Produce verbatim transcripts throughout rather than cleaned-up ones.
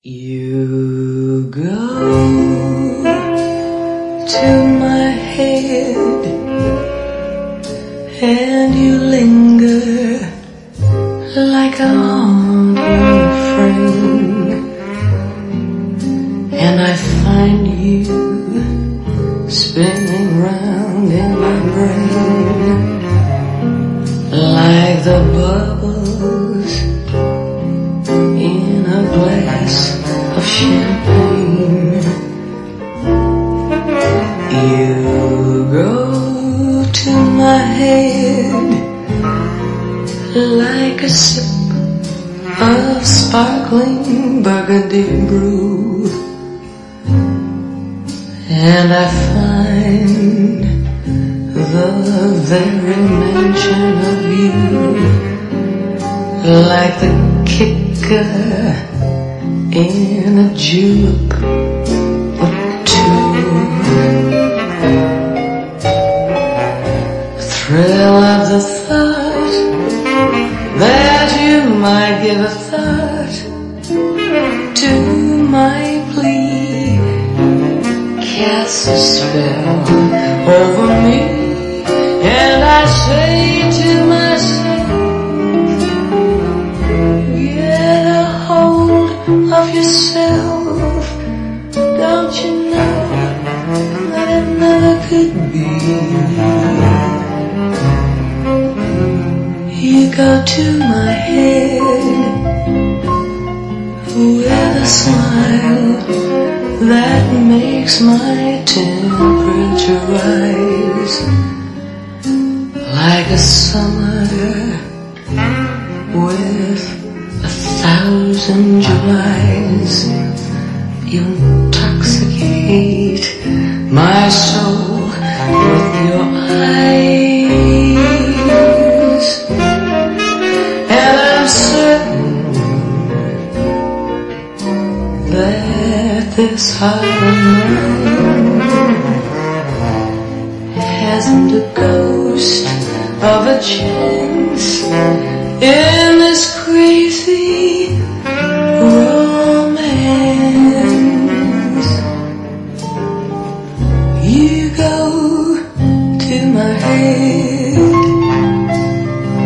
You go to my head and you linger like a haunting friend, and I find you spinning round in my brain like the bubbles in a glass of champagne. You go to my head like a sip of sparkling burgundy brew, and I find the very mention of you like the kicker in a julep or two. Thrill of the thought that you might give a thought to my plea casts a spell over me, and I say to myself, get a hold of yourself. Don't you know that it never could be? You go to my head with a smile that makes my temperature rise like a summer with a thousand Julys. You intoxicate my soul with your eyes, and I'm certain that this heart of mine hasn't a ghost of a chance in this crazy romance. You go to my head,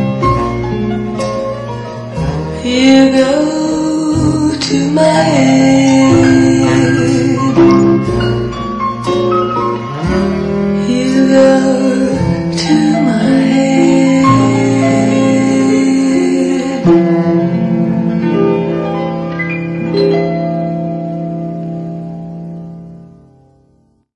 you go to my head.